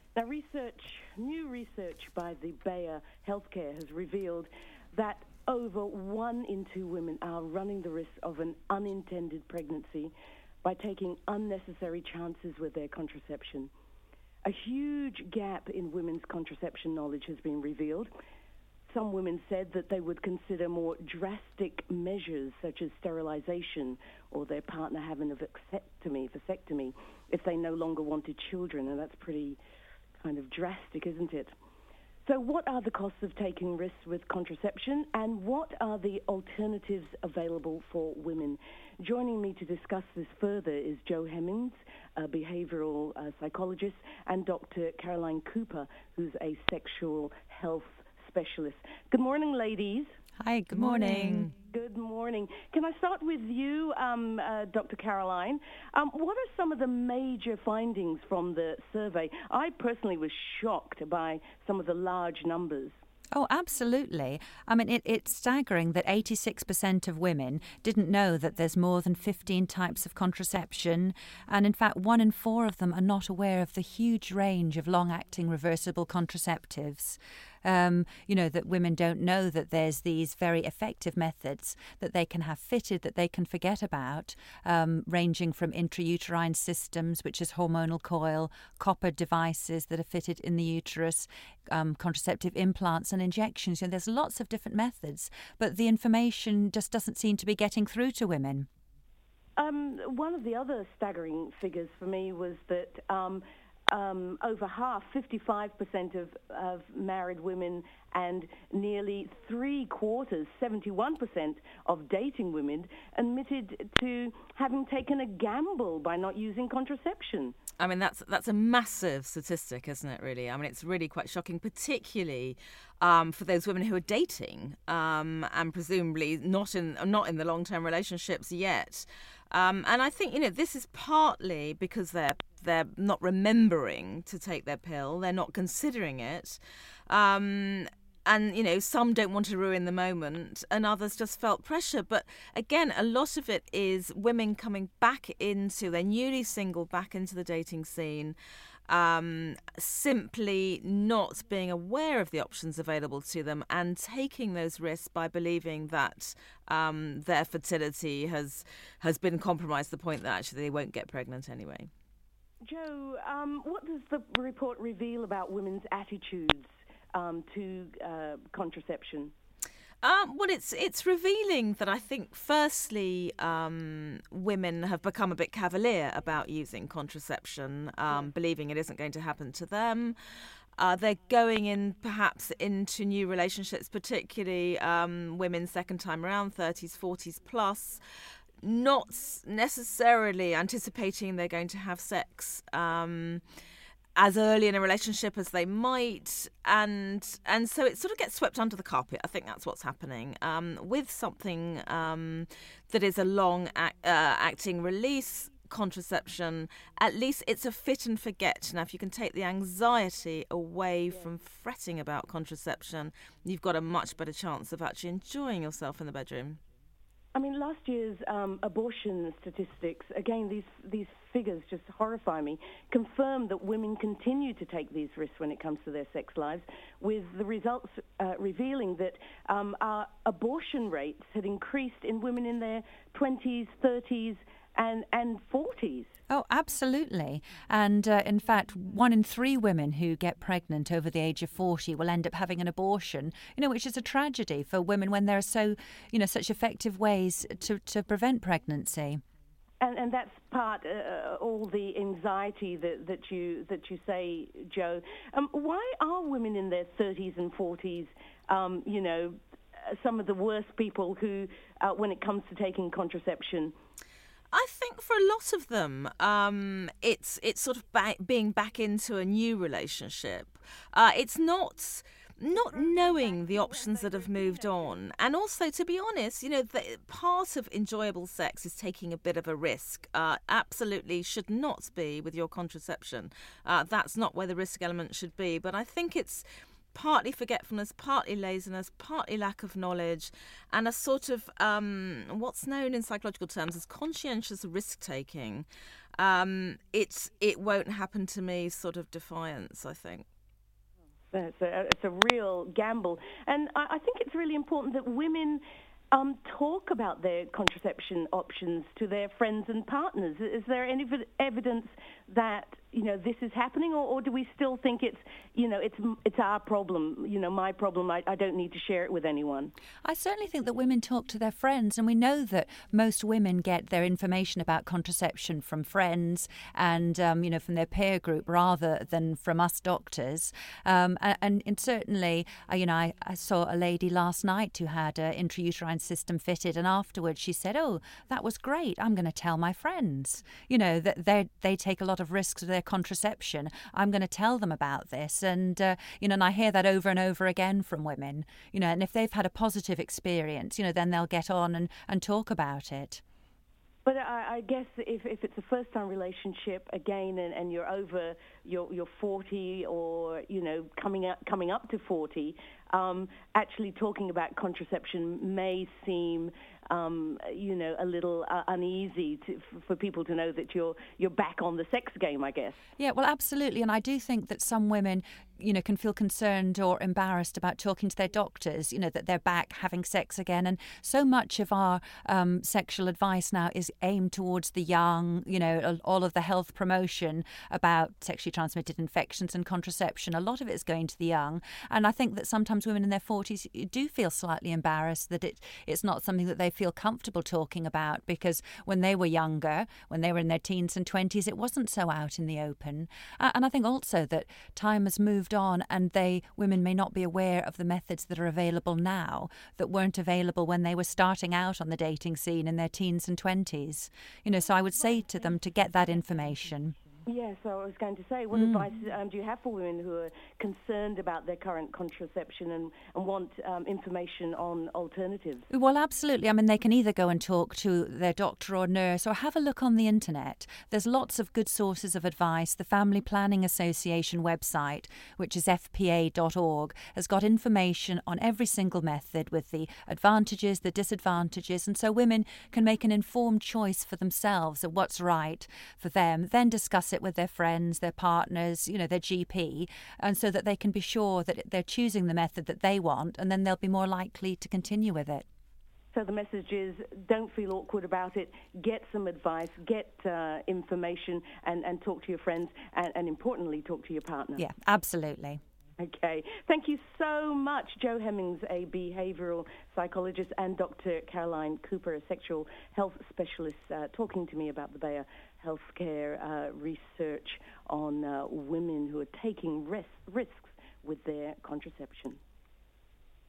Now, new research by the Bayer Healthcare has revealed that over 1 in 2 women are running the risk of an unintended pregnancy by taking unnecessary chances with their contraception. A huge gap in women's contraception knowledge has been revealed. Some women said that they would consider more drastic measures such as sterilization or their partner having a vasectomy, if they no longer wanted children, and that's pretty kind of drastic, isn't it? So what are the costs of taking risks with contraception, and what are the alternatives available for women? Joining me to discuss this further is Jo Hemmings, a behavioral psychologist, and Dr. Caroline Cooper, who's a sexual health specialist. Good morning, ladies. Hi, good morning. Good morning. Can I start with you, Dr. Caroline? What are some of the major findings from the survey? I personally was shocked by some of the large numbers. Oh, absolutely. I mean, it's staggering that 86% of women didn't know that there's more than 15 types of contraception. And in fact, 1 in 4 of them are not aware of the huge range of long-acting reversible contraceptives. That women don't know that there's these very effective methods that they can have fitted, that they can forget about, ranging from intrauterine systems, which is hormonal coil, copper devices that are fitted in the uterus, contraceptive implants and injections. There's lots of different methods, but the information just doesn't seem to be getting through to women. One of the other staggering figures for me was that over half, 55% of married women and nearly 3/4, 71% of dating women admitted to having taken a gamble by not using contraception. I mean, that's a massive statistic, isn't it, really? I mean, it's really quite shocking, particularly for those women who are dating and presumably not in the long-term relationships yet. And I think, this is partly because they're not remembering to take their pill. They're not considering it. And, some don't want to ruin the moment and others just felt pressure. But again, a lot of it is women coming back into, they're newly single, back into the dating scene, simply not being aware of the options available to them and taking those risks by believing that their fertility has been compromised to the point that actually they won't get pregnant anyway. Jo, what does the report reveal about women's attitudes to contraception? Well, it's revealing that I think, firstly, women have become a bit cavalier about using contraception, believing it isn't going to happen to them. They're going in perhaps into new relationships, particularly women second time around, 30s, 40s plus, not necessarily anticipating they're going to have sex as early in a relationship as they might, and so it sort of gets swept under the carpet. I think that's what's happening with something that is a long acting release contraception. At least it's a fit and forget. Now, if you can take the anxiety away from fretting about contraception, you've got a much better chance of actually enjoying yourself in the bedroom. I mean, last year's abortion statistics, again, these figures just horrify me, confirm that women continue to take these risks when it comes to their sex lives, with the results revealing that our abortion rates had increased in women in their 20s, 30s, and 40s. Oh, absolutely. And in fact, 1 in 3 women who get pregnant over the age of 40 will end up having an abortion, which is a tragedy for women when there are so, such effective ways to prevent pregnancy. And that's part all the anxiety that you say, Jo. Why are women in their 30s and 40s, some of the worst people who, when it comes to taking contraception? I think for a lot of them, it's sort of being back into a new relationship. It's not knowing the options that have moved on. And also, to be honest, part of enjoyable sex is taking a bit of a risk. Absolutely should not be with your contraception. That's not where the risk element should be. But I think it's partly forgetfulness, partly laziness, partly lack of knowledge, and a sort of what's known in psychological terms as conscientious risk-taking. It won't happen to me sort of defiance, I think. It's a real gamble. And I think it's really important that women talk about their contraception options to their friends and partners. Is there any evidence that this is happening, or do we still think it's our problem, my problem? I don't need to share it with anyone. I certainly think that women talk to their friends, and we know that most women get their information about contraception from friends and from their peer group rather than from us doctors. And certainly, I saw a lady last night who had an intrauterine system fitted, and afterwards she said, "Oh, that was great. I'm going to tell my friends. That they take a lot of risks with their contraception. I'm going to tell them about this." And and I hear that over and over again from women. And if they've had a positive experience, then they'll get on and talk about it. But I guess if it's a first-time relationship again, and you're over your 40 or coming up to 40, actually talking about contraception may seem a little uneasy for people to know that you're back on the sex game, I guess. Yeah, well, absolutely. And I do think that some women, can feel concerned or embarrassed about talking to their doctors, that they're back having sex again. And so much of our sexual advice now is aimed towards the young, all of the health promotion about sexually transmitted infections and contraception. A lot of it is going to the young. And I think that sometimes women in their 40s do feel slightly embarrassed that it's not something that they feel comfortable talking about, because when they were younger, when they were in their teens and 20s, it wasn't so out in the open. And I think also that time has moved on, and women may not be aware of the methods that are available now that weren't available when they were starting out on the dating scene in their teens and 20s. So I would say to them to get that information. Yes, I was going to say, what advice do you have for women who are concerned about their current contraception and want information on alternatives? Well, absolutely. I mean, they can either go and talk to their doctor or nurse, or have a look on the internet. There's lots of good sources of advice. The Family Planning Association website, which is fpa.org, has got information on every single method with the advantages, the disadvantages, and so women can make an informed choice for themselves of what's right for them, then discuss it with their friends, their partners, their GP, and so that they can be sure that they're choosing the method that they want, and then they'll be more likely to continue with it. So the message is, don't feel awkward about it. Get some advice, get information, and talk to your friends, and importantly, talk to your partner. Yeah, absolutely. Okay. Thank you so much, Jo Hemmings, a behavioural psychologist, and Dr. Caroline Cooper, a sexual health specialist, talking to me about the Bayer Healthcare research on women who are taking risks with their contraception.